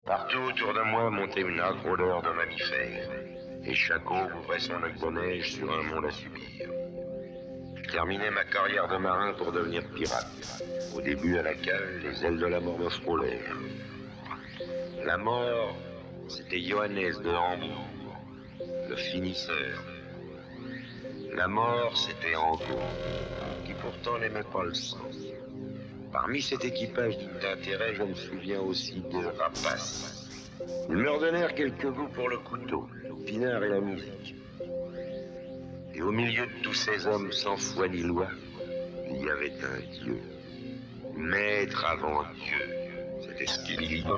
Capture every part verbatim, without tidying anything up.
Partout autour de moi montait une âcre odeur de mammifères, et chaque eau ouvrait son lac de neige sur un monde à subir. Je terminais ma carrière de marin pour devenir pirate. Au début, à la cale, les ailes de la mort me frôlèrent. La mort, c'était Johannes de Hambourg, le finisseur. La mort, c'était Angot, qui pourtant n'aimait pas le sang. Parmi cet équipage digne d'intérêt, je me souviens aussi de Rapace. Ils me redonnèrent quelques goûts pour le couteau, le pinard et la musique. Et au milieu de tous ces hommes sans foi ni loi, il y avait un Dieu. Maître avant Dieu. C'était Skibidi Bop.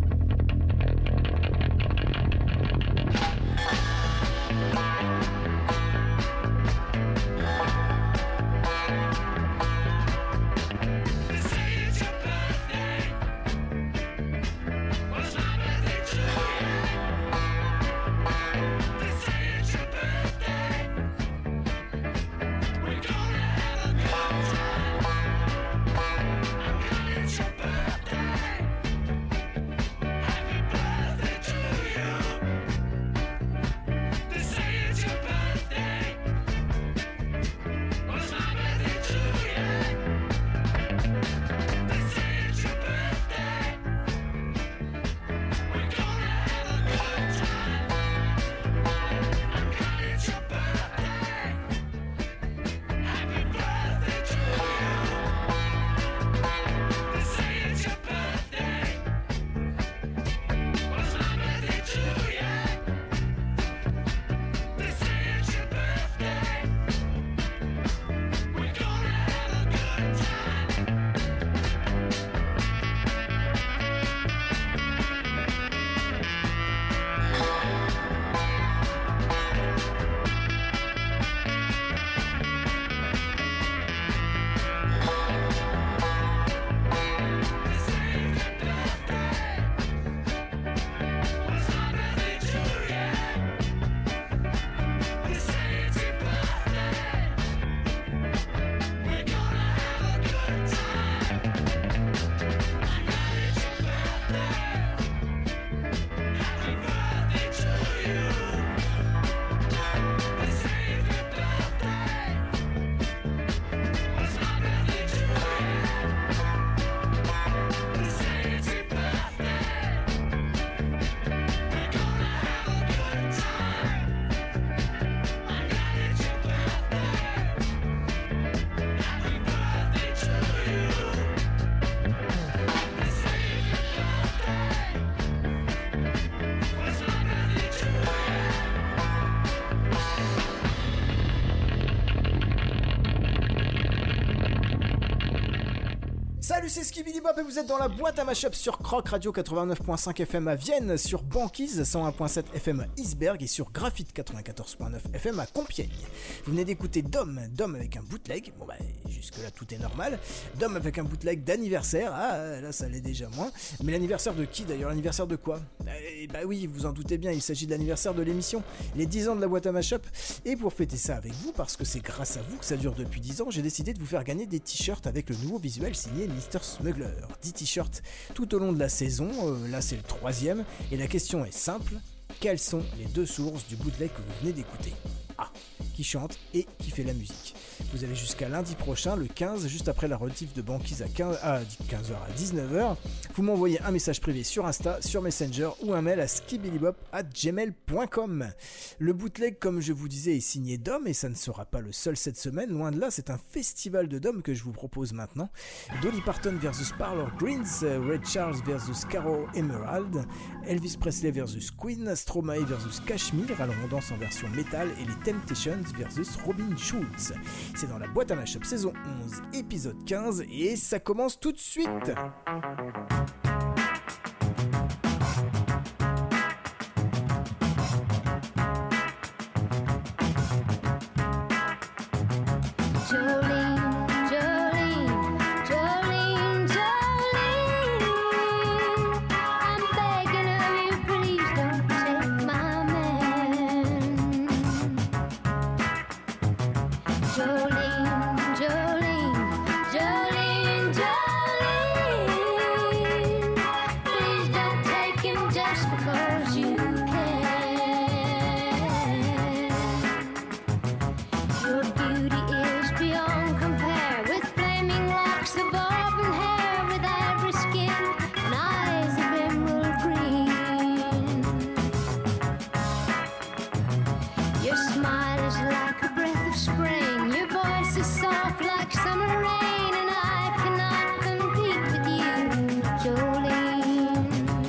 C'est Skibidi Bop et vous êtes dans la boîte à mashup sur Croc Radio quatre-vingt-neuf point cinq F M à Vienne, sur Banquise cent un point sept F M à Isberg et sur Graphite quatre-vingt-quatorze point neuf F M à Compiègne. Vous venez d'écouter Dom, Dom avec un bootleg, bon bah jusque là tout est normal, Dom avec un bootleg d'anniversaire, ah là ça l'est déjà moins, mais l'anniversaire de qui d'ailleurs, l'anniversaire de quoi? Eh bah oui, vous en doutez bien, il s'agit de l'anniversaire de l'émission, les dix ans de la boîte à mashup, et pour fêter ça avec vous, parce que c'est grâce à vous que ça dure depuis dix ans, j'ai décidé de vous faire gagner des t-shirts avec le nouveau visuel signé Mister Smuggler. dix t-shirts tout au long de la saison, euh, là c'est le troisième, et la question est simple, quelles sont les deux sources du bootleg que vous venez d'écouter? Ah, qui chante et qui fait la musique. Vous avez jusqu'à lundi prochain, le quinze, juste après la rediff de Banquise à quinze heures à dix-neuf heures. Vous m'envoyez un message privé sur Insta, sur Messenger ou un mail à skibidibop arobase gmail point com. Le bootleg, comme je vous disais, est signé Dom et ça ne sera pas le seul cette semaine. Loin de là, c'est un festival de Dom que je vous propose maintenant. Dolly Parton versus Parlor Greens, Ray Charles versus Caro Emerald, Elvis Presley versus Queen, Stromae versus Kashmir, alors on danse en version métal, et les Temptations versus Robin Schulz. C'est dans la boîte à mashup saison onze, épisode quinze, et ça commence tout de suite. Jolene, Jolene, Jolene, 'cause you can. Your beauty is beyond compare, with flaming locks of auburn hair, with ivory skin and eyes of emerald green. Your smile is like a breath of spring, your voice is soft like summer rain, and I cannot compete with you, Jolene.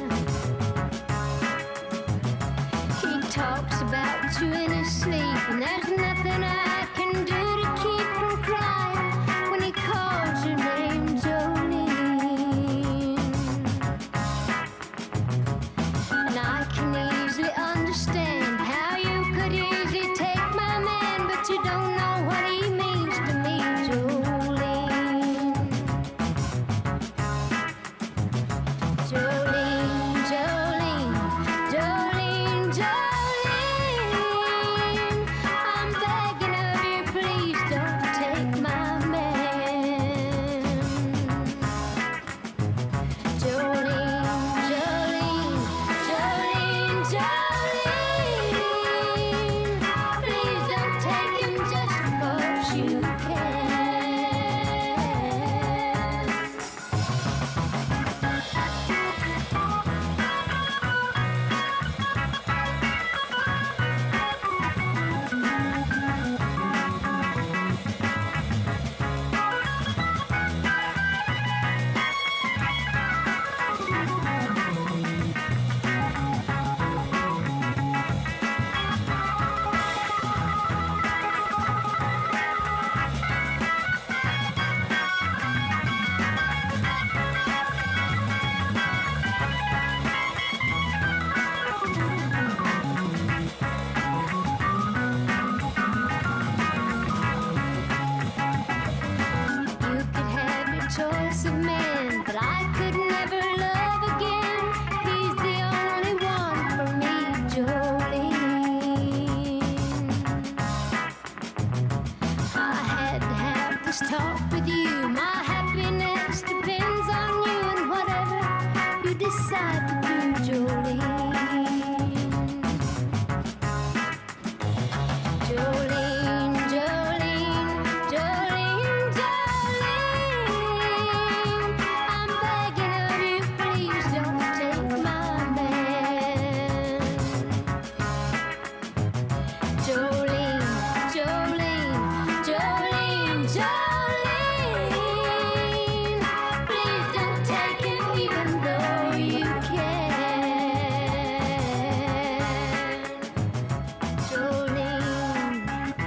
He talks about you in his sleep, and there's nothing I can do to keep from crying when he calls your name, Jolene. And I can easily understand how you could easily take my man, but you don't know what he means to me, Jolene. Jolene, Jolene, Jolene, Jolene. I'm begging of you, please don't take my man. Jolene, Jolene, Jolene, Jolene. Please don't take him just because you can. You could have your choice of men, but I could never love again. He's the only one for me, Jolene. I had to have this talk with you. My happiness depends on you, and whatever you decide to do, Jolene. Jolene, Jolene, Jolene, Jolene. I'm begging of you, please don't take my man. Jolene, Jolene, Jolene, Jolene. Please don't take him even though you can. Jolene,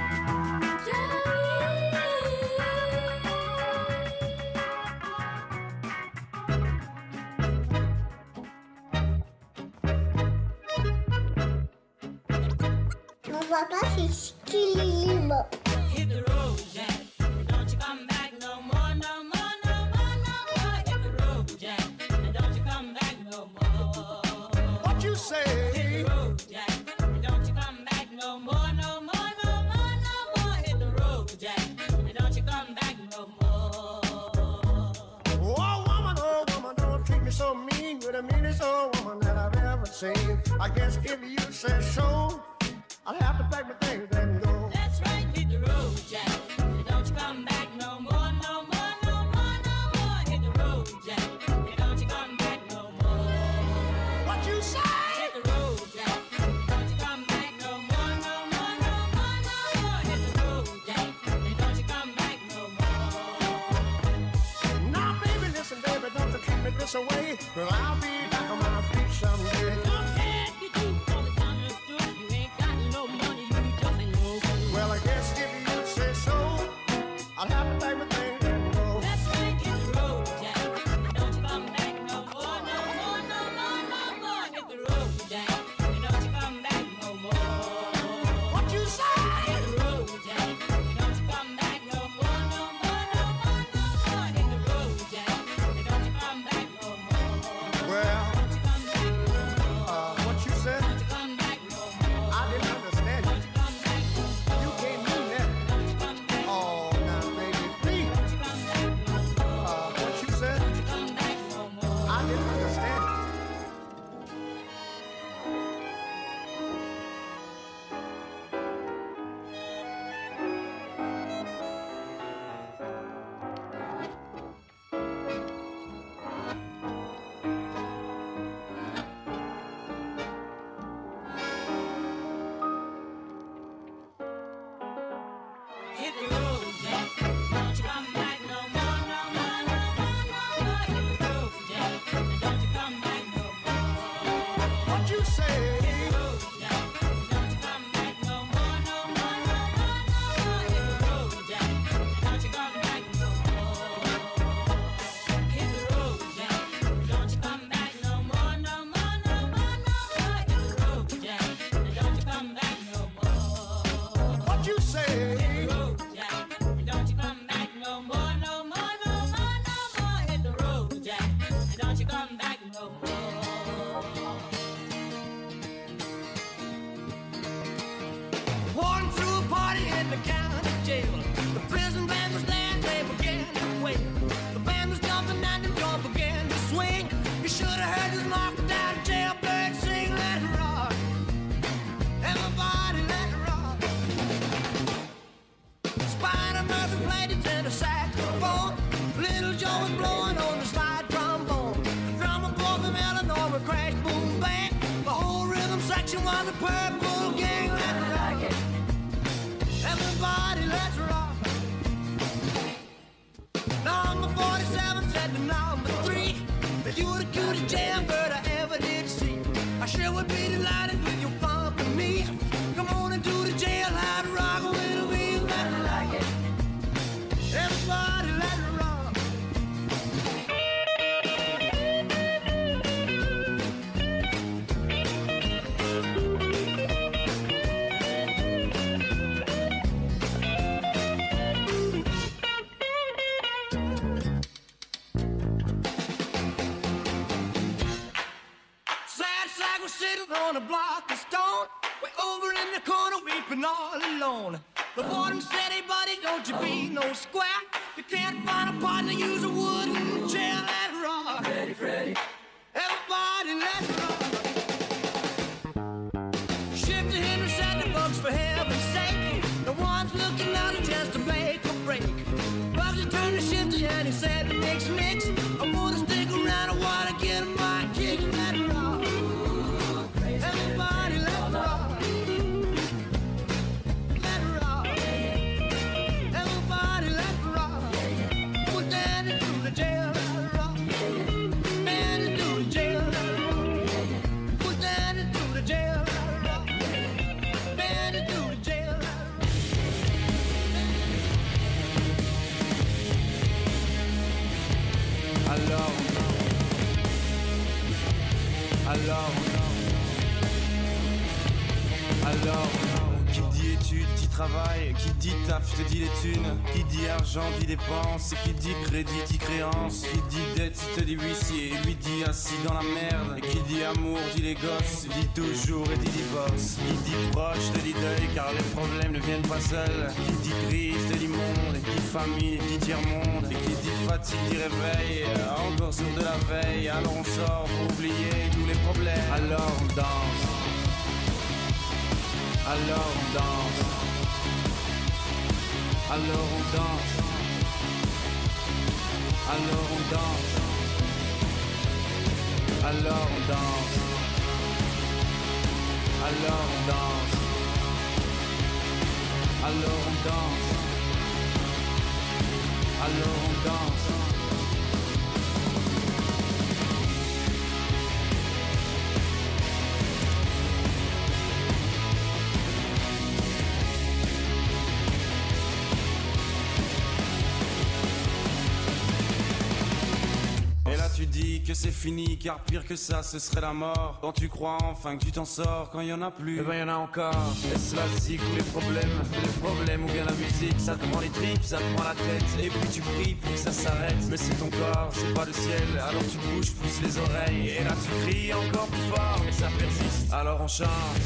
Mon papa, c'est Skilly Hit the road, Jack. Don't you come back no more, no more, no more, no more. Hit the road, Jack. And don't you come back no more. What you say? Hit the road, Jack. And don't you come back no more, no more, no more, no more. Hit the road, Jack. And don't you come back no more. Oh woman, oh woman, don't treat me so mean. You're the meanest old woman that I've ever seen. I guess if you say so, I'll have to pack my things and go. That's right, hit the road, Jack. And don't you come back no more, no more, no more, no more. Hit the road, Jack. And don't you come back no more. What you say? Hit the road, Jack. Don't you come back no more, no more, no more, no more. Hit the road, Jack. And don't you come back no more. Now, baby, listen, baby, don't you treat me this way. Cause I'll be back on my feet someday. Don't care if you do, all it's understood. You ain't got no money, you just ain't no good. Well, I guess if you say so, I'll have to pack my things and go. That's right, hit the road, Jack. And don't you come back no more, no more, no more, no more. Hit the road. in the county jail. The prison band was there, they began to wail. The band was jumping and the drum began to swing. You should have heard this knocked down jailbird sing, let it rock. Everybody let it rock. Spider Murphy played his tenor saxophone. Little Joe was blowing on the slide trombone. The drummer boy from Illinois would crash, boom, bang. The whole rhythm section was a purple gang. Let's rock it. Everybody, let's rock. Number forty-seven said to number three that you were the cutest jailbird I ever did see. I sure would be delighted with your company. Come on into the jailhouse, rock with me. Let's rock it. Everybody, let's rock. Sad sack was sitting on a block of stone. Way over in the corner weeping all alone. The warden said, hey buddy, don't you be no square. You can't find a partner, use a wooden chair. Let's rock. Freddy, Freddy. Everybody, let's rock. Shifty Henry said the bugs for heaven's sake. The one's looking out a chance to make a break. Bugsy turned to Shifty and he said, mix, mix. I wanna stick around, I wanna get my kick. Let's rock. Everybody, let's rock. Let's rock. Everybody, let's rock. Put Danny to the jail, let's rock. Danny to the jail, let's rock. Put Danny to the jail, let's rock. Danny to the jail, let's rock. Alors, alors, alors, qui dit études, dit travail, qui dit taf, te dit les thunes, qui dit argent, dit dépenses, qui dit crédit, dit créance, qui dit dette, te dit huissier, lui dit assis dans la merde, et qui dit amour, dit les gosses, dit toujours et dit divorce, qui dit proche, te dit deuil, car les problèmes ne viennent pas seuls, qui dit crise, te dit monde, et qui dit famille, dit tiers-monde, et qui dit fatigue, dit réveil, encore sourd de la veille, alors on sort pour oublier tous les problèmes, alors on danse. Alors on danse. Alors on danse. Alors on danse. Alors on danse. Alors on danse. Alors on danse. Alors on danse. Tu dis que c'est fini, car pire que ça, ce serait la mort. Quand tu crois enfin que tu t'en sors, quand il y en a plus, eh ben y en a encore. Est-ce la zik ou les problèmes, les problèmes ou bien la musique? Ça te prend les tripes, ça te prend la tête, et puis tu pries pour que ça s'arrête. Mais c'est ton corps, c'est pas le ciel, alors tu bouges, pousses les oreilles, et là tu cries encore plus fort, mais ça persiste. Alors on chante.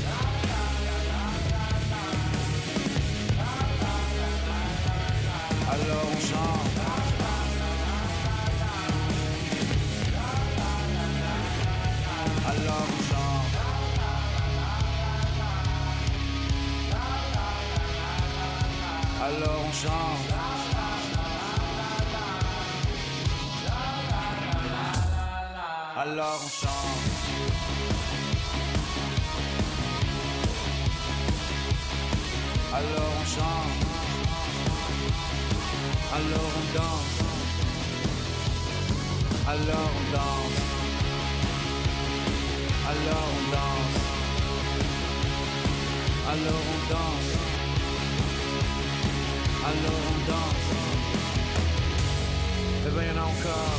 Alors on chante. Alors on chante. Alors on chante. Alors on chante. Alors on chante. Alors on danse. Alors on danse. Alors on danse. Alors on danse. Alors on danse. Eh ben y'en a encore.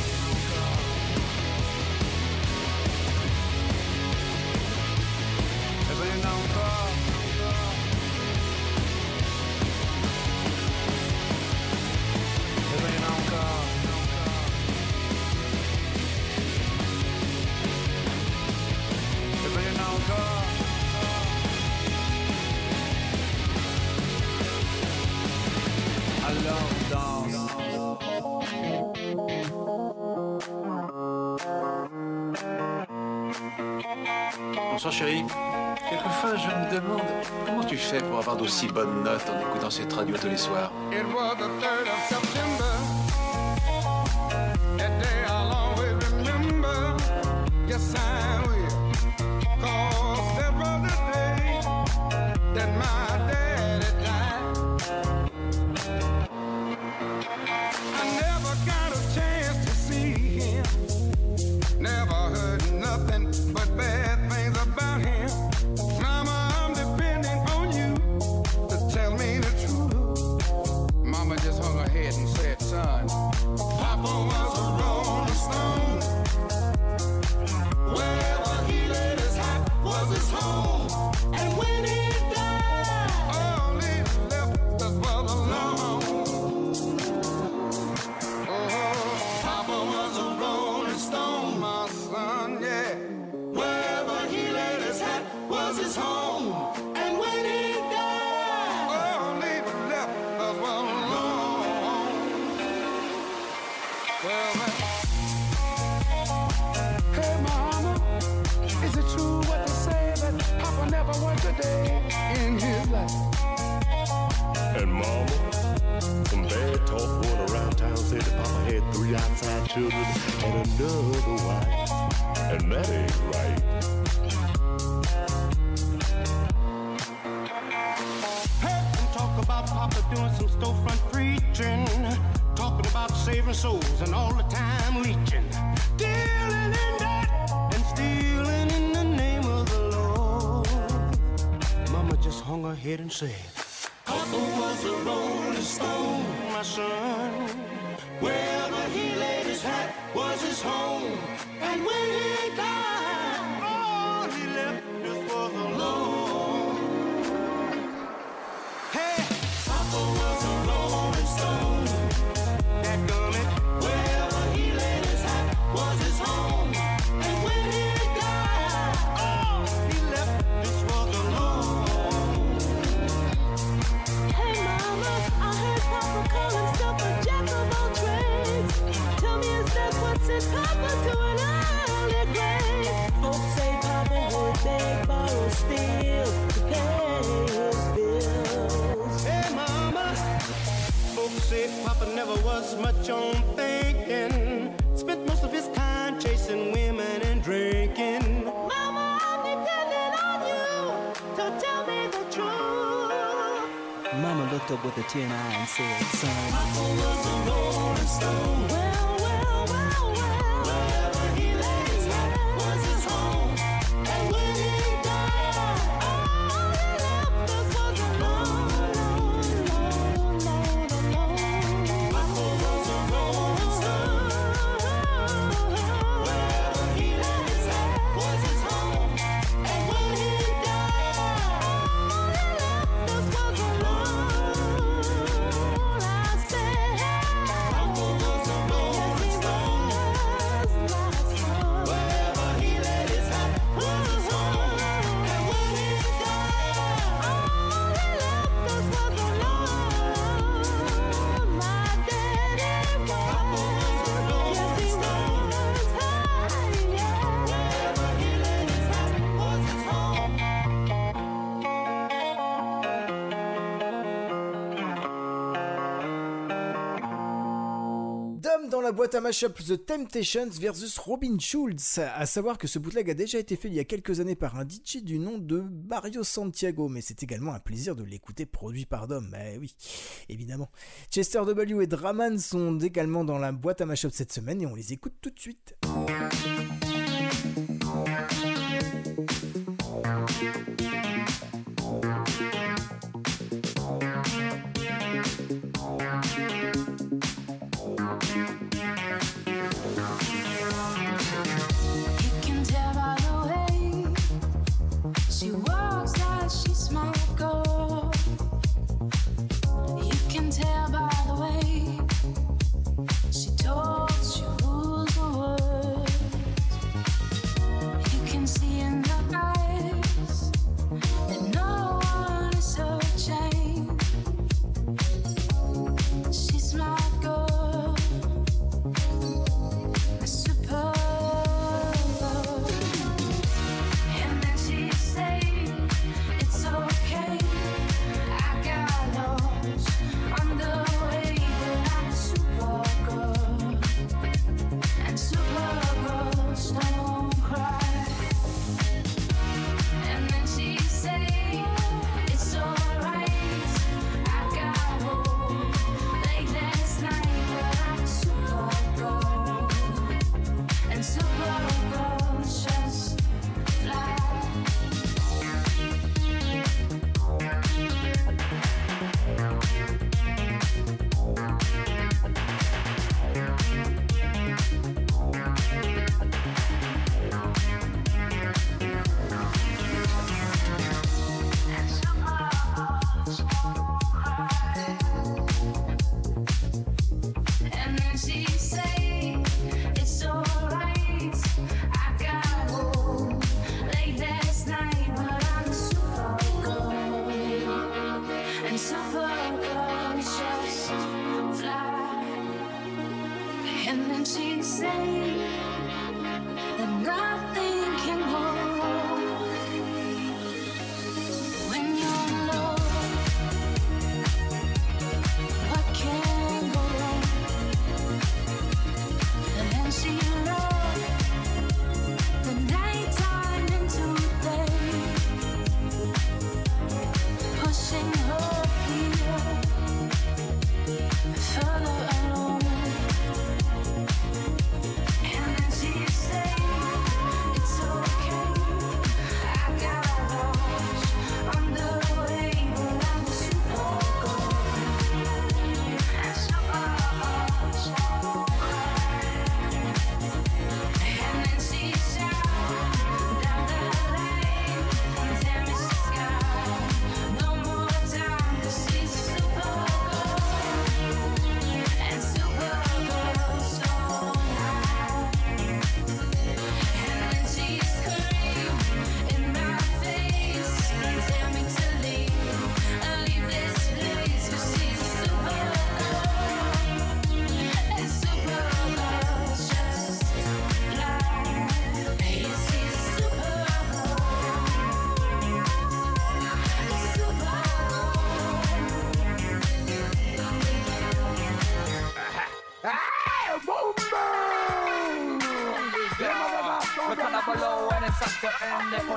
Eh ben y'en a encore. Eh ben y'en a encore. Eh ben y'en a encore. Bonsoir chérie. Quelquefois je me demande comment tu fais pour avoir d'aussi bonnes notes en écoutant cette radio tous les soirs. It was the third of September. That day I'll always remember. Yes, I will. 'Cause that was the day that my daddy died. I never got a chance to see him. Never heard nothing but bad things about him. Mama, I'm depending on you to tell me the truth. Mama just hung her head and said, son, Papa was a rolling stone. Wherever he laid his hat was his home. And when he died, all he left us was alone. Oh, Papa was a rolling stone, my son, yeah. Wherever he laid his hat was his home. And when he died, all he left us was alone. Well, man. Hey, mama, is it true what they say that Papa never worked a day in his life? And mama, some bad talk going around town said that Papa had three outside children and another wife. And that ain't right. Heard them talk about Papa doing some storefront preaching, talking about saving souls and all the time leeching, dealing in that and stealing in the name of the Lord. Mama just hung her head and said, Papa was a rolling stone, my son. Wherever he laid his hat was his home. And when he died, all he left us was alone. Hey, Papa was a rolling stone. That gummit, wherever he laid his hat was his home. And when he died, all he left us was alone. Hey mama, I heard Papa call himself a jack of all trades. Tell me, is that what sent Papa to an early grave? Folks say Papa would beg, borrow, steal to pay his bills. Hey mama, folks say Papa never was much on thinking. Spent most of his time chasing women and drinking. Mama, I'm depending on you to tell me the truth. Mama looked up with a tear in her eye and said, son, Papa was a rolling stone. Well, well, well, well. Wherever he laid his hat was his home. And when he died, all he left us was alone, alone, alone, alone, alone. Papa was a rolling stone. Wherever he laid his hat was his home. And when he died, all he left us was alone. I said, Papa was a rolling stone. Wherever he laid his hat was his home. And when he died, all he left us was alone. My daddy was, Papa was a rolling yes he stone. was, hey, yeah. Wherever he laid his hat was his home. Dom dans la boîte à mashup The Temptations versus Robin Schulz. À savoir que ce bootleg a déjà été fait il y a quelques années par un D J du nom de Mario Santiago, mais c'est également un plaisir de l'écouter produit par Dom. Eh oui, évidemment. Chester W et Draman sont également dans la boîte à mashup cette semaine et on les écoute tout de suite. You can tell by the way she walks like she smart girl. You can tell by the way she talks, she rules the world.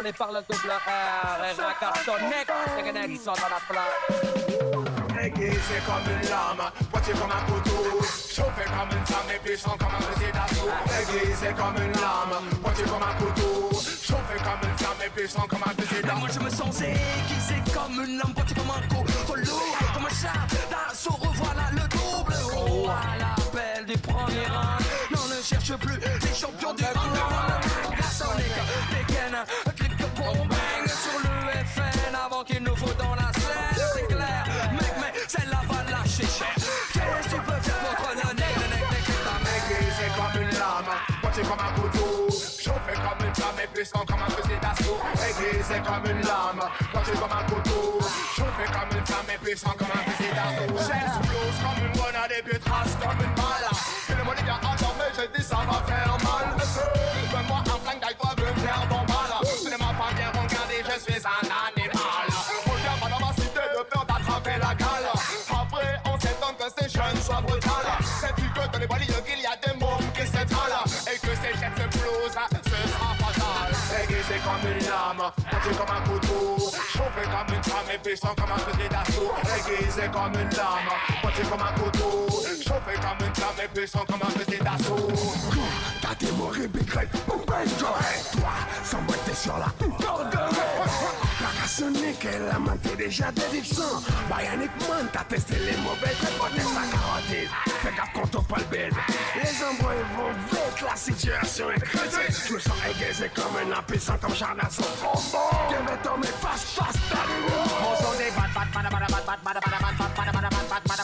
parler par le double R. Et regarde ton nec, c'est que nec sont dans la place. Aiguisé comme une lame, pointé comme un couteau, chauffé comme une flamme et puissant comme un fusil d'assaut. Aiguisé comme une lame, pointé comme un couteau, chauffé comme une flamme et puissant comme un fusil d'assaut. Moi je me sens aiguisé comme une lame, pointé comme un couteau, comme un chat d'assaut, revoilà le double. Oh, à l'appel du premier round, non ne cherche plus les champions du underground. Glaçonnique, dégaine, clip que pour bang sur le F N avant qu'il nous faut dans la scène, c'est clair, mec, mais celle-là va lâcher cher. Qu'est-ce que tu peux faire contre le nec, le nec, nec, nec, ta mec? Aiguisé comme une lame, pointé comme un couteau, chauffé comme une flamme et puissant comme un fusil d'assaut. Aiguisé comme une lame, pointé comme un couteau, chauffé comme une flamme et puissant comme un fusil d'assaut. J'explose comme une grenade et puis trace comme une balle. Et le monde vient endormir, j'ai dit ça va faire mal. Donne-moi un flingue, d'aille toi veux me faire ton mal. Tu ne m'as pas bien regardé, je suis un animal. Reviens pas dans ma cité de peur d'attraper la gale. Après on s'étonne que ces jeunes soient brutales. Sais-tu que dans les banlieues qu'il y a des mômes qui s'étalent et que ces chefs se blousent, ce sera fatal. Aiguisé comme une lame, pointé comme un couteau, chauffé comme une flamme et puissant comme un fusil d'assaut. Aiguisé comme une lame, pointé comme un couteau, chauffé comme une flamme et puissant comme un fusil d'assaut. T'as des mots répétés, boum ben j'aurais. Toi, sans moi t'es sur la corde. La cassonique, elle a monté déjà des dictions. Bionic Man, t'as testé les mauvais traits pour tester la carotide. Fais gaffe quand on pas le bed. Les embrouilles vont vite, la situation est critique. Je me sens aiguisé comme un impuissant, comme Charles Nasson. Oh bon, je vais tomber face, face, mon son est bad, bad, bad, bad, bad, bad, bad, bad, bad, bad, bad, bad, bad, bad,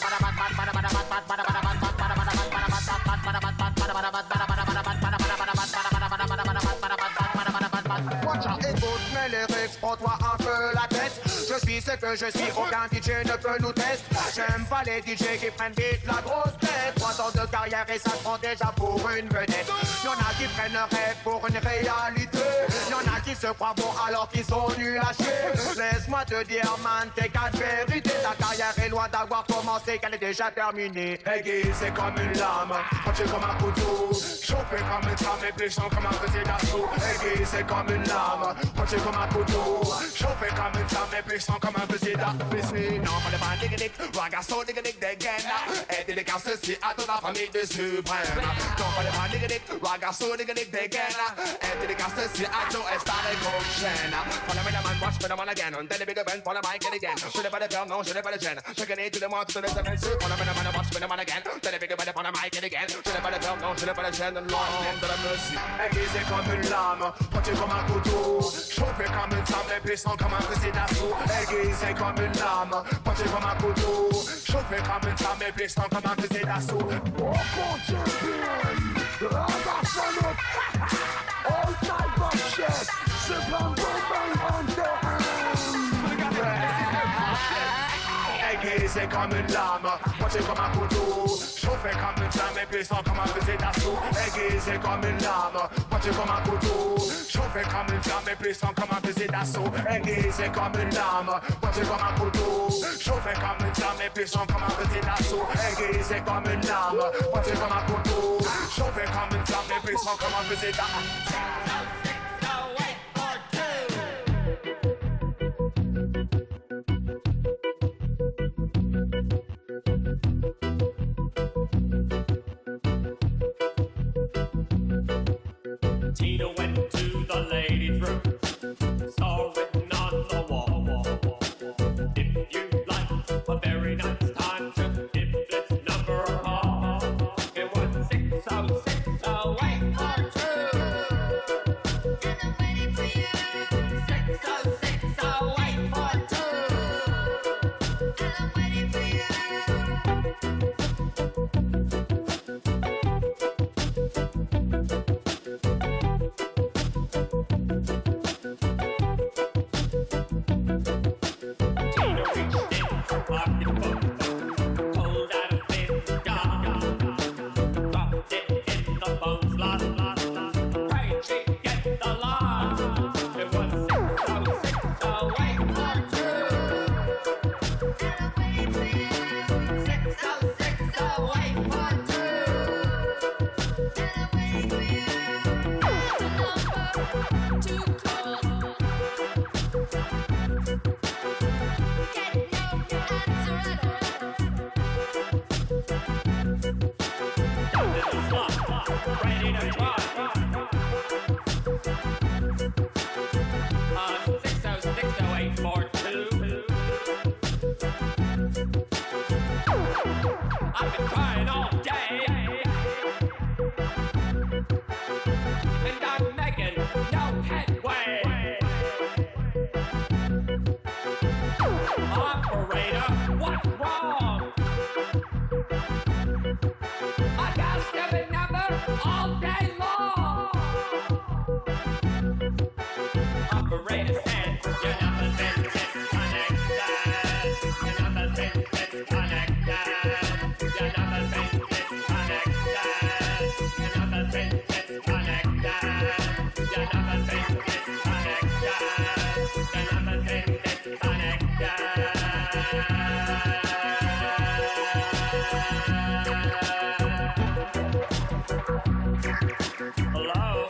mes lyrics, prends-toi un peu la tête. Je suis ce que je suis, aucun D J ne peut nous tester. J'aime pas les D J qui prennent vite la grosse tête. Trois ans de carrière et ça se prend déjà pour une vedette. Y'en a qui prennent un rêve pour une réalité. Y'en a qui se croient bons alors qu'ils sont nuls à chier. Laisse-moi te dire man, t'es quatre vérités. Ta carrière est loin d'avoir commencé, qu'elle est déjà terminée. Aiguisé comme une lame, pointé comme un couteau, chauffé comme une flamme et puissant comme un fusil d'assaut. Aiguisé comme une lame, pointé comme un couteau, chauffé comme une flamme et puissant comme un fusil d'assaut. Non, pas de pan digga-dick, ragasso digga-dick dégaine. Et dédicace ceci à toute la famille de Suprême. Non, pas de pan digga-dick, ragasso digga-dick dégaine. Et dédicace ceci à Joe Estar et Coachène. Follow me the man, watch me the man again. On tell the bigger band, follow my kid again. Je n'ai pas de peur, non, je n'ai pas de gêne. Je connais tous les mois, toutes les semaines. Follow me the man, watch me the man again. Tell the bigger band, follow my kid again. Je n'ai pas de peur, non, je n'ai pas de gêne. L'ange de la musique. Aiguisé comme une lame, pointé comme un couteau, chauffé comme une flamme et puissant comme un fusil d'assaut. Aiguisé comme une lame, pointé comme un couteau, chauffé comme une flamme et puissant comme un fusil d'assaut. Oh mon Dieu, Ragassonic, all type of shit, c'est plein de Aiguisé comme une lame, pointé comme un couteau, chauffé comme une flamme et puissant comme un fusil d'assaut. Aiguisé comme une lame, pointé comme un couteau, chauffé comme une flamme et puissant comme un fusil d'assaut. Aiguisé comme une lame, pointé comme un couteau, chauffé comme une flamme et puissant comme un fusil d'assaut. Aiguisé comme une lame, pointé comme un couteau, chauffé comme une flamme et puissant comme un fusil d'assaut. Tina went to the ladies' room, saw written on the wall. If you like a very nice time, just give this number a call. It was six oh six oh eight four two. And I'm waiting for you. six oh six oh eight four two. And I'm waiting for you. Tina reached in her pocketbook. operator. What's wrong? I got seven number all day long. Operator said your number's been disconnected. Your number's been disconnected. Your number's been disconnected. Your number's been disconnected. Your number's been disconnected. Your number's been disconnected. Hello?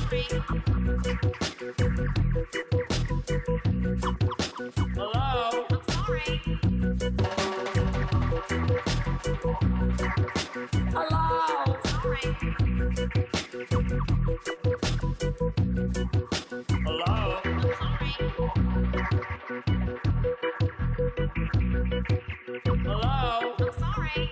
Hello? I'm sorry. Hello? Sorry. Hello? I'm sorry. Hello? I'm sorry.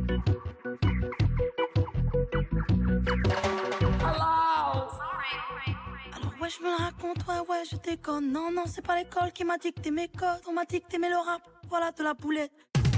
Hello? Sorry. Alors ouais, je me la raconte, ouais, ouais, je déconne. Non, non, c'est pas l'école qui m'a dicté mes codes. On m'a dit que t'aimais le rap, voilà de la boulette.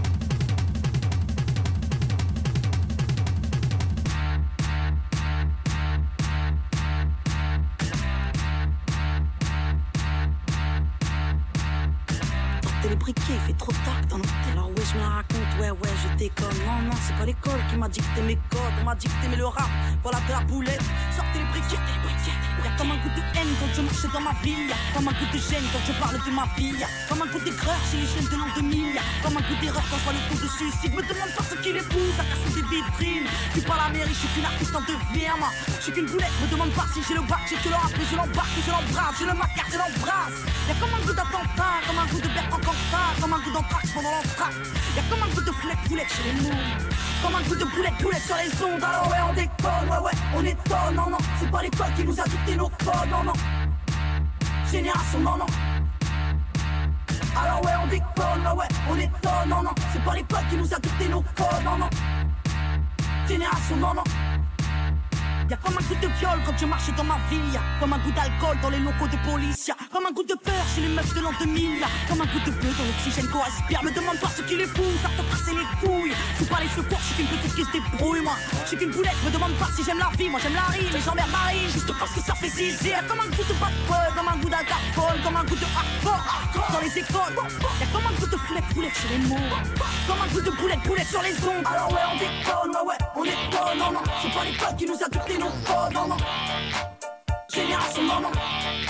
Sortez les briquets, il fait trop tard dans l'hôtel. Alors ouais, je me la raconte, ouais, ouais, je déconne. Non, non, c'est pas l'école qui m'a dicté mes codes. On m'a dit que t'aimais le rap, voilà de la boulette. Sortez les briquets, les briquets. Y'a comme un goût de haine quand je marche dans ma ville. Y'a comme un goût de gêne quand je parle de ma vie. Y'a comme un goût d'aigreur chez les jeunes de l'an deux mille. Y'a comme un goût d'erreur quand je vois le coup de suicide. Me demande pas ce qui les pousse à casser des vitrines. Je suis pas la mairie, je suis qu'une artiste en devenir. Moi, je suis qu'une boulette, me demande pas si j'ai le bac. J'ai que le rap, mais je l'embarque, je l'embrasse. Je le macarre, je l'embrasse. Y'a comme un goût d'attentat, comme un goût de Bertrand Cantat, comme un goût d'anthrax pendant l'entracte. Y'a comme un goût de foulette, foulette chez les mots. Comme un goût de boulette, boulette sur les ondes. Alors ouais, on déconne, ouais, ouais, on étonne. Non, non, c'est pas l'école qui nous a dicté nos codes. Non, non, génération, non, non. Alors ouais, on déconne, ouais, ouais, on étonne. Non, non, c'est pas l'école qui nous a dicté nos codes. Non, non, génération, non, non. Y'a comme un goût de viol quand je marche dans ma ville. Y'a comme un goût d'alcool dans les locaux de police. Y'a comme un goût de peur chez les meufs de l'an deux mille. Y'a comme un goût de bleu dans l'oxygène qu'on respire. Me demande pas ce qui les pousse à te casser les couilles. Je suis pas les secours, je suis qu'une petite qui se débrouille. Moi, je suis qu'une boulette, me demande pas si j'aime la vie. Moi j'aime la rime, les j'emmerde Marie. Juste parce que ça fait zizi. Y'a comme un goût de bad boy, comme un goût d'alcool, comme un goût de hardcore dans les écoles. Y'a comme un goût de foulette, foulette chez les mots. Comme un goût de boulette, boulette sur les ondes. Alors ouais, on déconne, ouais, ouais, on étonne. Non, non, c'est pas l'école qui nous a dicté nos codes. Non, non, génération, non, non.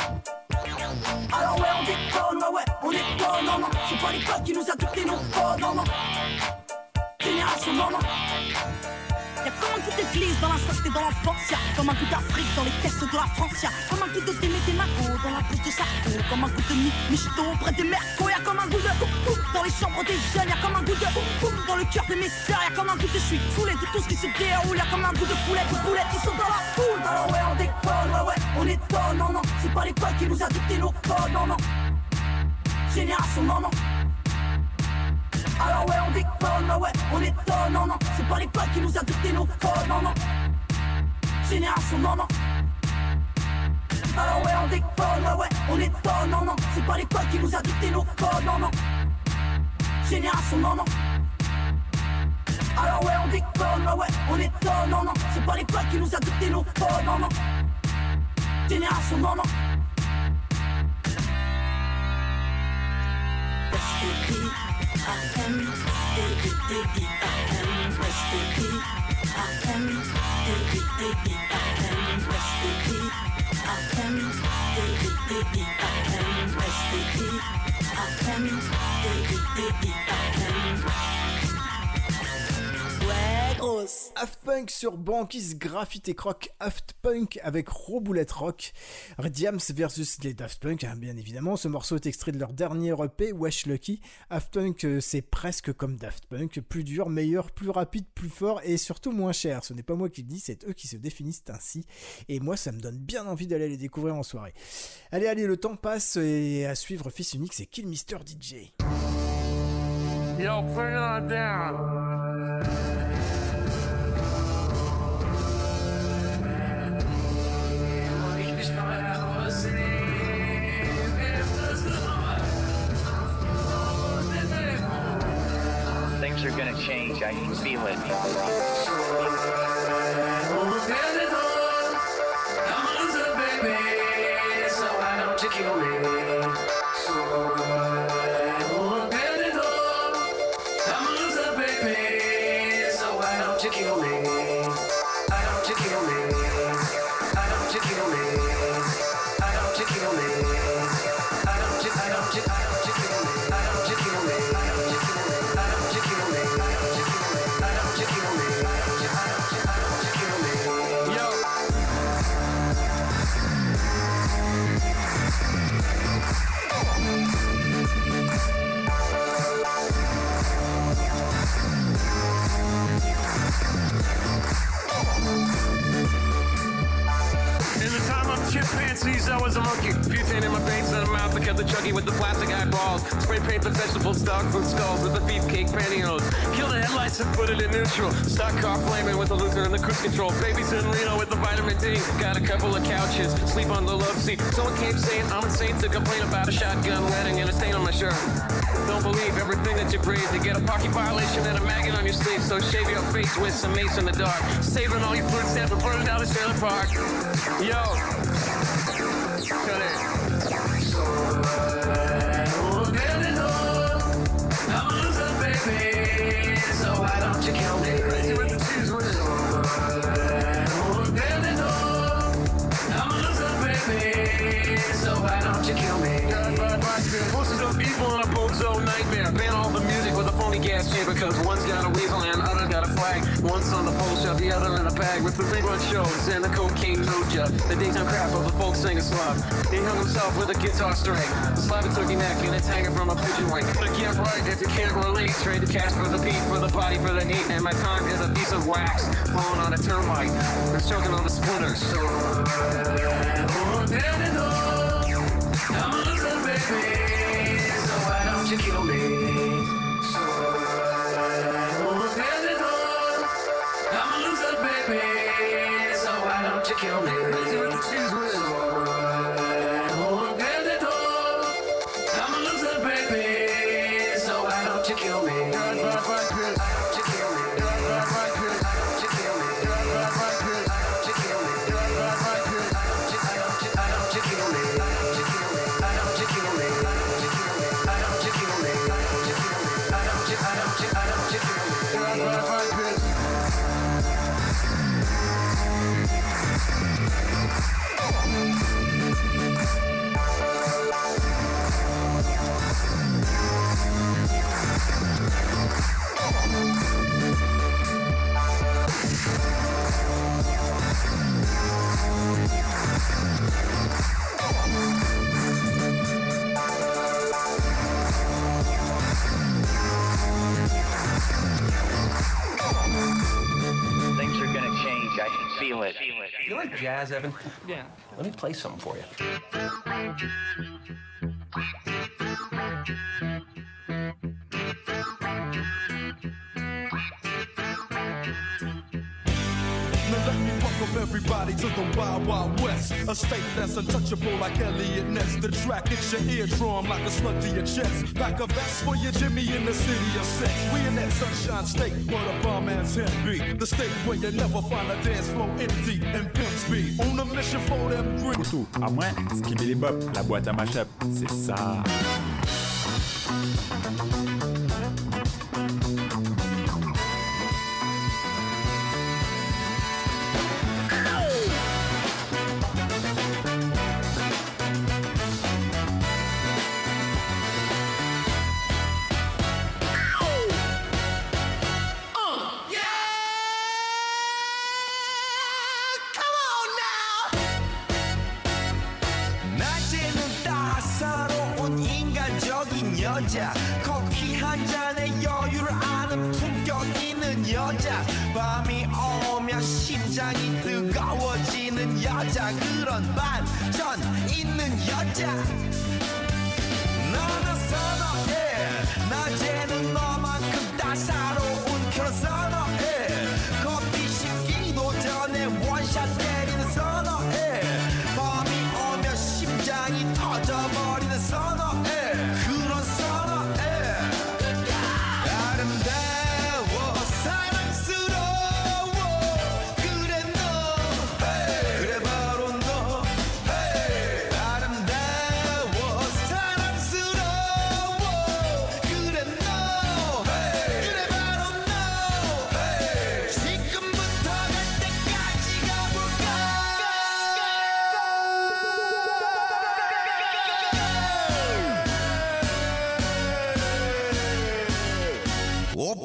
Alors ouais, on déconne, ouais, ouais, on étonne. Non, non, c'est pas l'école qui nous a dicté nos codes. Non, non, génération, non, non. Y'a comme un goût d'église dans la sauce et dans l'enfance. Y'a comme un goût d'Afrique dans les caisses de la France. Y'a comme un goût de Démé des Magots dans la bouche de Sarko. Comme un goût de Michto près des Mercos. Y'a comme un goût de dans les chambres des jeunes. Y'a comme un goût de dans le cœur de mes sœurs. Y'a comme un goût de je suis foulé de tout ce qui se déroule. Y'a comme un goût de poulet, de boulettes qui sont dans la foule. Alors ouais, on déconne, ouais, ouais, on étonne. Non, non, c'est pas l'école qui nous a dicté nos codes. Non, non, génération, non, non. Alors ouais, on déconne, ouais, on étonne. Non, non, c'est pas l'école qui nous a dicté nos codes. Non, non, génération, non, non. Alors ouais, on déconne, ouais, on étonne. Non, non, c'est pas l'école qui nous a dicté nos codes. Non, non, génération, non, non. Alors ouais, on déconne, ouais, on étonne. Non, non, c'est pas l'école qui nous a dicté nos codes. Non, non, génération, non, non. S T I A M D I D I A M S T I A M D I D I A M S T I A M D I D I A M S T I A M D I D I A M. Ouais, grosse. Daft Punk sur Banquise, Graffiti et Croc. Daft Punk avec Roboulette Rock. Diams versus les Daft Punk, hein, bien évidemment. Ce morceau est extrait de leur dernier E P, Wesh Lucky. Daft Punk, euh, c'est presque comme Daft Punk. Plus dur, meilleur, plus rapide, plus fort et surtout moins cher. Ce n'est pas moi qui le dis, c'est eux qui se définissent ainsi. Et moi, ça me donne bien envie d'aller les découvrir en soirée. Allez, allez, le temps passe et à suivre Fils Unique, c'est Kill Mister D J. Yo, put it on down. Things are gonna change. I can feel it. I'm a loser, baby, so why don't you kill me? Oh, baby, I'm a loser, baby, so why don't you kill me? Why don't you kill me? Why don't you kill me? Why don't you kill me? Why don't you, why don't you, why don't you kill me? Why don't you kill me? Why don't you kill me? Why don't you kill me? Why don't you kill me? Why don't you kill me? Why don't you, why don't you, why don't you kill me? Yo. In the time of chimpanzees, I was a monkey. Butane in my veins and a mouth that kept the chuggy with the plastic eyeballs. Spray paint the vegetables, dog food skulls with the beefcake pantyhose. Kill the headlights and put it in neutral. Stock car flaming with the Luther and the cruise control. Babies in Reno with the vitamin D. Got a couple of couches, sleep on the love seat. Someone came saying I'm insane to complain about a shotgun wedding and a stain on my shirt. Don't believe everything that you breathe. You get a parking violation and a maggot on your sleeve. So shave your face with some mace in the dark. Saving all your food stamps and burning down the trailer park. Yo, cut it. Oh, baby, no, I'm a loser, baby, so why don't you kill me? Crazy with the cheese with it. Oh, baby, no, I'm a loser, baby, so why don't you kill me? Forces of evil in a bozo nightmare. Ban all the music with a phony gas chamber, cause one's got a weasel and other's got a flag. One's on the pole shove, the other in a bag with the rerun shows and the cocaine moja. The daytime crap of the folk singer slum. He hung himself with a guitar string, slab a turkey neck and it's hanging from a pigeon wing. But get right if you can't relate. Trade the cash for the beat, for the body, for the hate. And my time is a piece of wax falling on a termite. It's choking on the splinters. Oh, baby, no, I'm a loser, baby, so why don't you kill me? Oh, baby, no, I'm a loser, baby, so why don't you kill me? Oh, baby, no, I'm a loser, baby, so why don't you kill me? Why don't you kill me? Why don't you kill me? Why don't you kill me? Why don't you, why don't you kill me? Why don't you kill me? Why don't you kill me? Why don't you kill me? Why don't you kill me? Why don't you kill me? Why don't you, why don't you, why don't you kill me? Things are gonna change. I can feel it. You like jazz, Evan? Yeah. Let me play something for you. Now let me welcome everybody to the Wild Wild West, a state that's untouchable like Elliot Ness. The track hits your eardrum like a slug to your chest. Like a vest for your Jimmy in the city of sex. We in that sunshine state where the bomb man's hemp be. The state where you never find a dance floor empty and pimp speed. On a mission for them green. Surtout, à moins, Skibidi Bop, la boîte à mashup, c'est ça. 여자 커피 한 잔에 여유를 아는 품격 있는 여자 밤이 오면 심장이 뜨거워지는 여자 그런 반전 있는 여자 너는 선어해 낮에는 너만큼 따사로운 그런 선어해 커피 식기도 전에 원샷 때리는 선어해 밤이 오면 심장이 터져버리는 선어해 그런 선어해 아름다운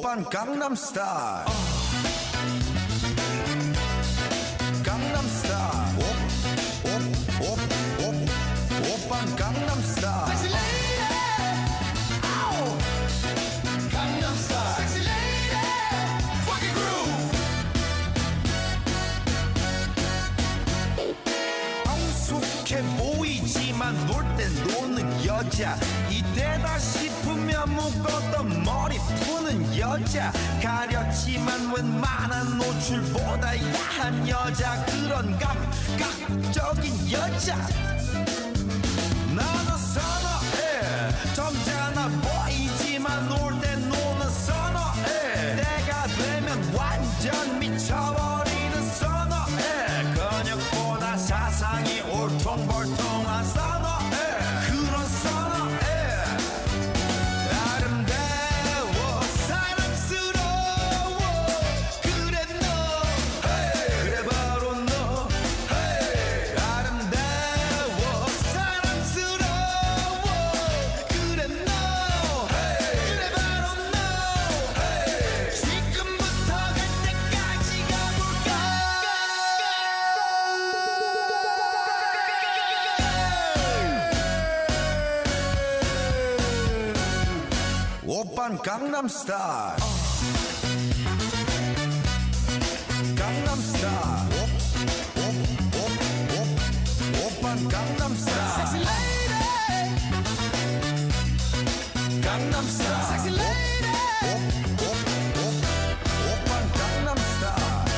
오빤 강남스타일 강남스타일 오오오오 오빤 강남스타일 Sexy lady oh 강남스타일 Sexy lady fucking groove 성숙해 보이지만 놀 땐 노는 여자 이때다 싶으면 묶었던 머리 푸는 여자 가렸지만 웬만한 노출보다 야한 여자 그런 감각적인 여자 나는 선어해 점잖아 보이지만 놀 땐 노는 선어해 때가 되면 완전 미쳐버리는 선어해 근육보다 사상이 울퉁불퉁한 선어해 그런 선어해 아름다워 사랑스러워 그래 너 그래 바로 너 아름다워 사랑스러워 그래 너 그래 바로 너 지금부터 갈 때까지 가볼까 오빤 강남스타일 강남스타일 오빤 강남스타일 Sexy lady 강남스타일 Sexy lady 오빤 강남스타일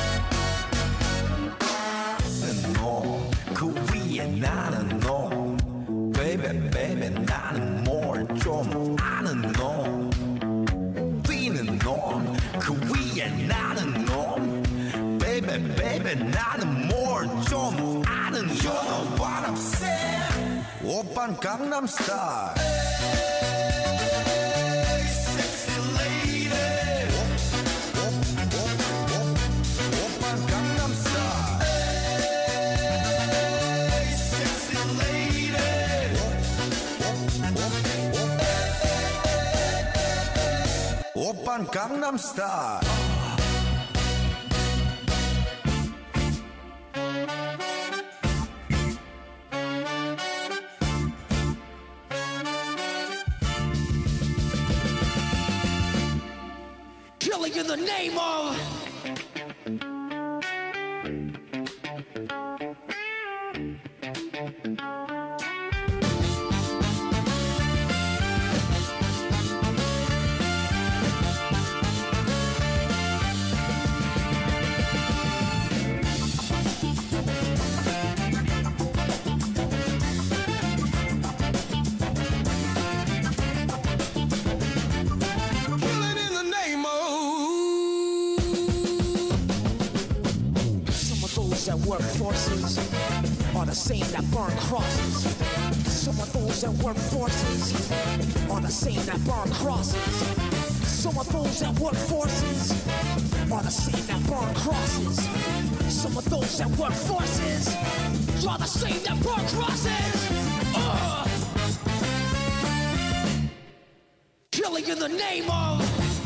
너 그 위에 나는 너 Baby baby 나는 뭘 좀 아는 너 뛰는 놈 그 위에 나는 놈 Baby baby 나는 뭘 좀 아는 너 You know what I'm saying 오빤 강남스타일 Hey sexy lady 오빤 강남스타일 Hey sexy lady 오빤 강남스타일 Killing in the name of that work forces are the same that burn crosses. Some of those that work forces are the same that burn crosses. Some of those that work forces are the same that burn crosses. Some of those that work forces are the same that burn crosses. Uh. Killing in the name of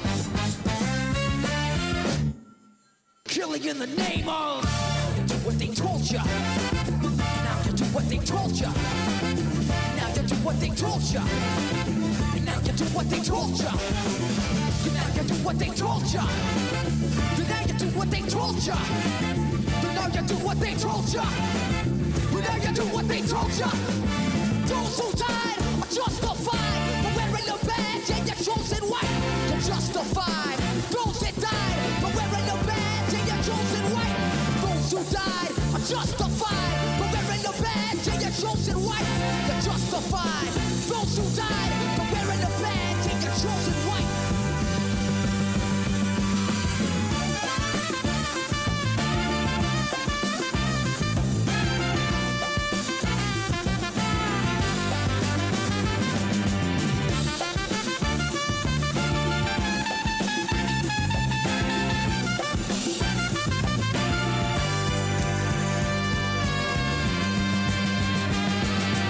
Killing in the name of do what they told ya. Now you do what they told ya. Now you do what they told ya. Now you do what they told ya. Now you do what they told ya. Now you do what they told ya. Now you do what they told ya. Now you do what they told ya. Those who died are justified for wearing a badge and your chosen white. You're justified. Those that died for wearing a badge and your chosen white. Those who died are justified for wearing a badge and your chosen white. You're justified. Those who died for wearing a badge and your chosen white.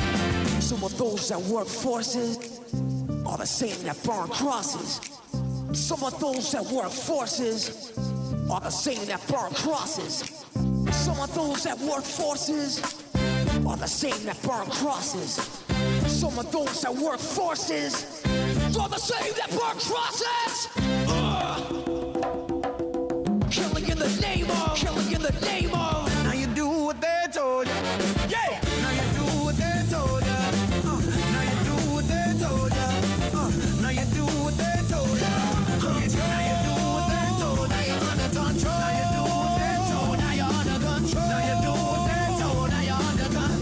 Some of those that work forces are the same that burn crosses. Some of those that work forces are the same that burn crosses. Some of those that work forces are the same that burn crosses. Some of those that work forces are the same that burn crosses. Ugh. Killing in the name of, killing in the name of. Now you do what they told you. Yeah. Now you do what they told you. Uh, now you do what they told you. Uh, now you do what they told you. Uh, now you do what they told. Now you're under control. Now you do what they told. Now you're under control. Now you do what they told. Now you're under control.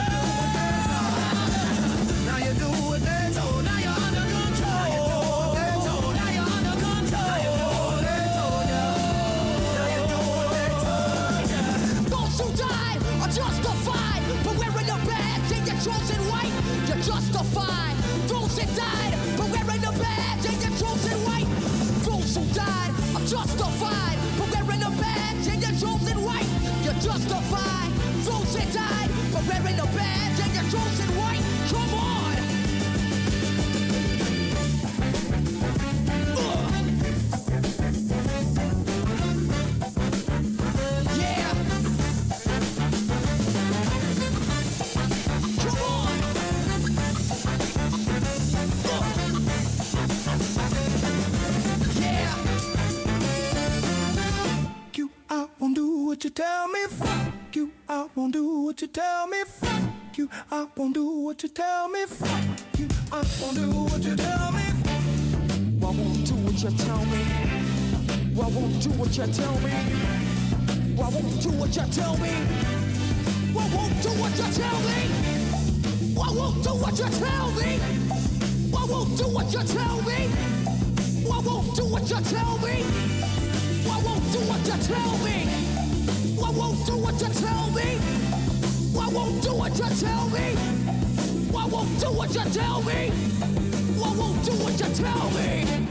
Now you do what they told. Now you're under control. Now you do what they told. Now you're under control. Now you do what they told. Now you do what they told. Those who died are justified for wearing a badge and your chosen white. You're justified. Those that died for wearing a badge and your chosen white. Those who died are justified for wearing a badge and your chosen white. You're justified. Those that died for wearing a badge and your chosen white. Come on. Ugh. Yeah. Come on. Ugh. Yeah. You, I won't do what you tell me. Fuck you, I won't do what you tell me. Fuck you, I won't do what you tell me. Fuck you, I won't do what you tell me. I won't do what you tell me. I won't do what you tell me. I won't do what you tell me. I won't do what you tell me. I won't do what you tell me. I won't do what you tell me. I won't do what you tell me. I won't do what you tell me. I won't do what you tell me. I won't do what you tell me. I won't do what you tell me. I won't do what you tell me.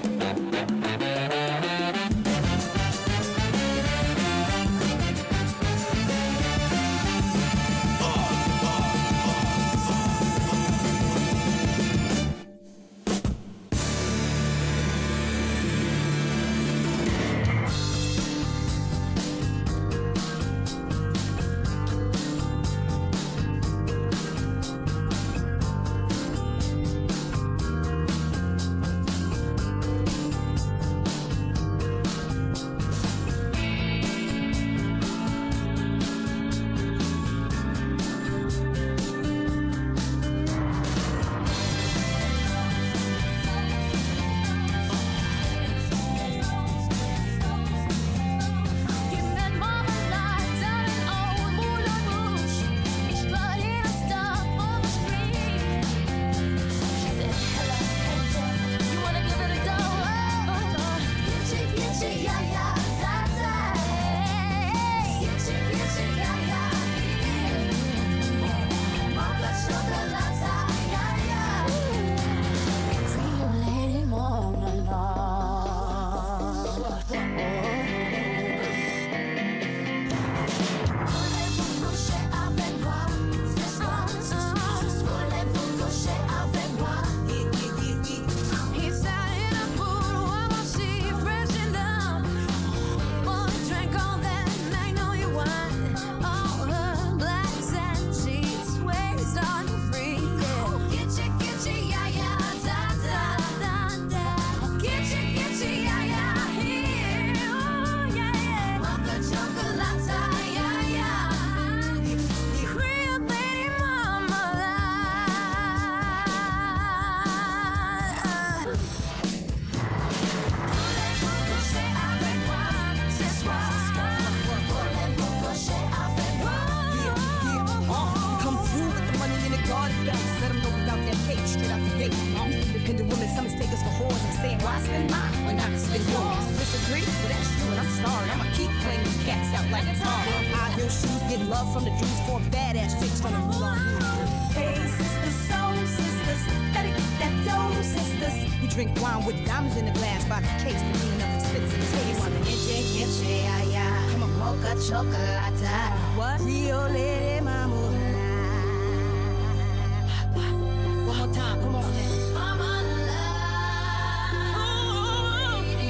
love from the dreams for badass chicks from the Moulin Rouge. Hey, sisters, soul sisters, better get that dough, sisters. We drink wine with diamonds in the glass by the case, the meaning of expensive taste. Wanna inche, inche, ay, ay. Come on, mocha chocolate. What? Rio Lady Mama. One more time, come on.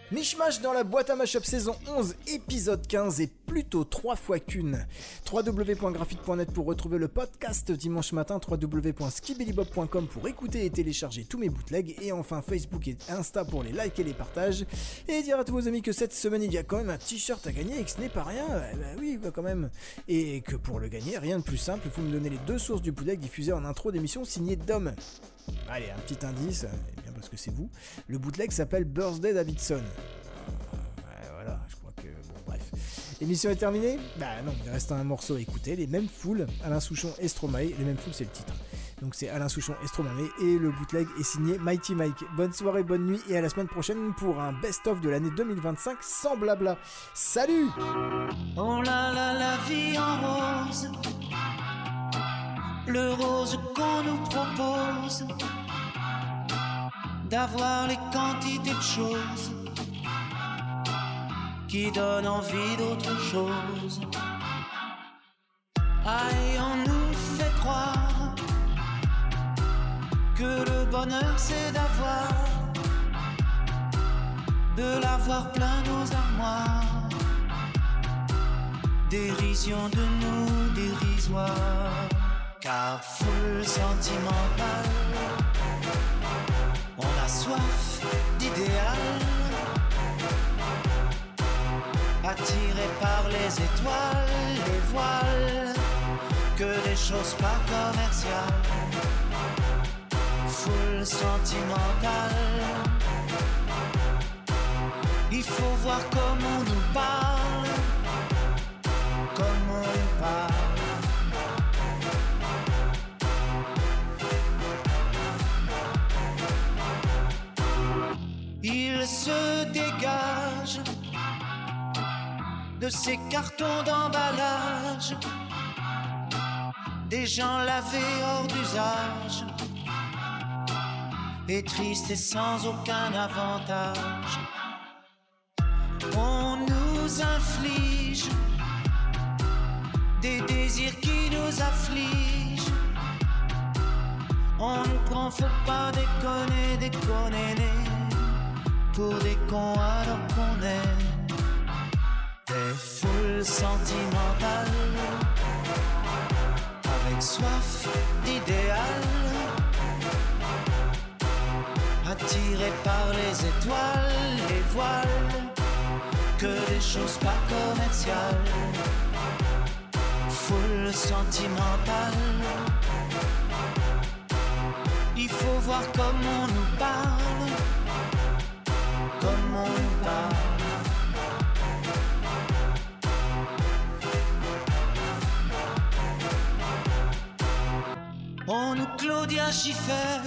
Mishmash dans la boîte à mashup saison onze, épisode quinze et plutôt trois fois qu'une. w w w point graphite point net pour retrouver le podcast dimanche matin, w w w point skibidibop point com pour écouter et télécharger tous mes bootlegs, et enfin Facebook et Insta pour les likes et les partages. Et dire à tous vos amis que cette semaine il y a quand même un t-shirt à gagner et que ce n'est pas rien, eh ben oui quoi, quand même. Et que pour le gagner, rien de plus simple, il faut me donner les deux sources du bootleg diffusé en intro d'émission signé Dom. Allez, un petit indice, eh bien parce que c'est vous. Le bootleg s'appelle Birthday Davidson. Euh, voilà, je crois que... Bon, bref. L'émission est terminée ? Bah non, il reste un morceau à écouter, les mêmes foules, Alain Souchon et Stromae. Les mêmes foules, c'est le titre. Donc c'est Alain Souchon et Stromae, et le bootleg est signé Mighty Mike. Bonne soirée, bonne nuit, et à la semaine prochaine pour un best-of de l'année deux mille vingt-cinq sans blabla. Salut ! Oh là là, la vie en rose, le rose qu'on nous propose, d'avoir les quantités de choses qui donnent envie d'autre chose. Aïe, on nous fait croire que le bonheur c'est d'avoir, de l'avoir plein nos armoires. Dérision de nous dérisoire, car foule sentimentale, on a soif d'idéal, attiré par les étoiles, les voiles, que des choses pas commerciales. Foule sentimentale, il faut voir comment on nous parle, comment on nous parle. Il se dégage de ces cartons d'emballage, des gens lavés hors d'usage, et tristes et sans aucun avantage. On nous inflige des désirs qui nous affligent. On nous prend, faut pas déconner, déconner, pour des cons alors qu'on est des foules sentimentales, avec soif d'idéal, attirés par les étoiles, les voiles, que des choses pas commerciales. Foule sentimentale, il faut voir comment on nous parle, comment on nous parle. On nous Claudia Schiffer,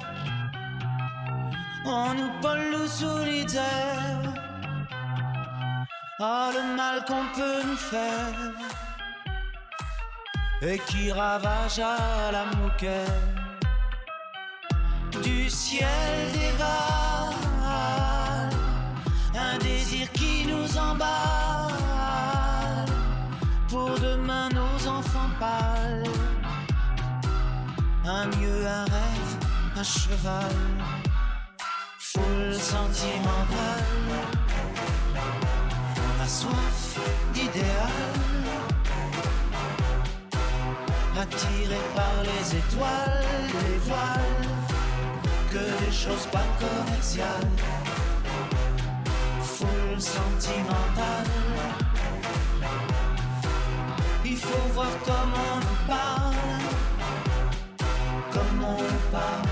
on nous Paul Lou Solitaire. Ah, le mal qu'on peut nous faire, et qui ravage à la moquette. Du ciel dévale un désir qui nous emballe, pour demain nos enfants pâles. Un mieux, un rêve, un cheval. Foule sentimentale, on a soif d'idéal, attiré par les étoiles, les voiles, que des choses pas commerciales. Foule sentimentale, il faut voir comment on nous parle, comment on nous parle.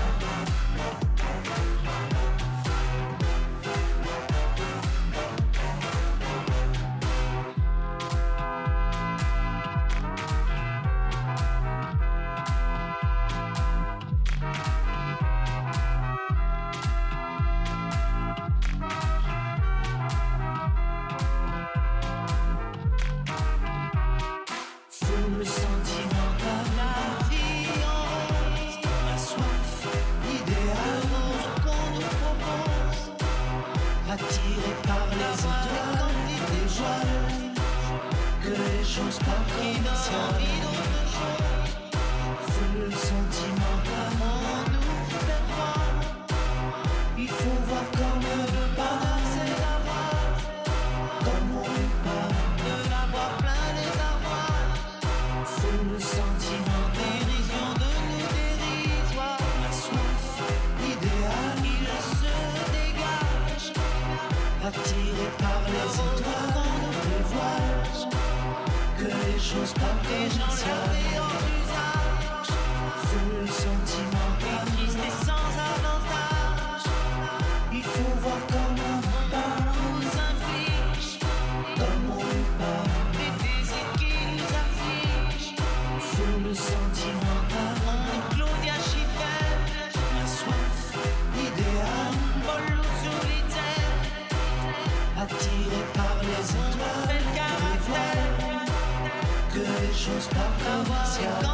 Foule sentimentale. attiré par les étoiles, les voiles, que les choses pas commerciales. Full sentimental, triste et sans avantage. Il faut voir comment on parle, on nous inflige, comme on nous parle, des désirs qui nous affligent. Full sentimental, Claudia Schiffer, la soif idéale, Polo solitaire, attiré par les étoiles, les voiles, que les choses pas commerciales.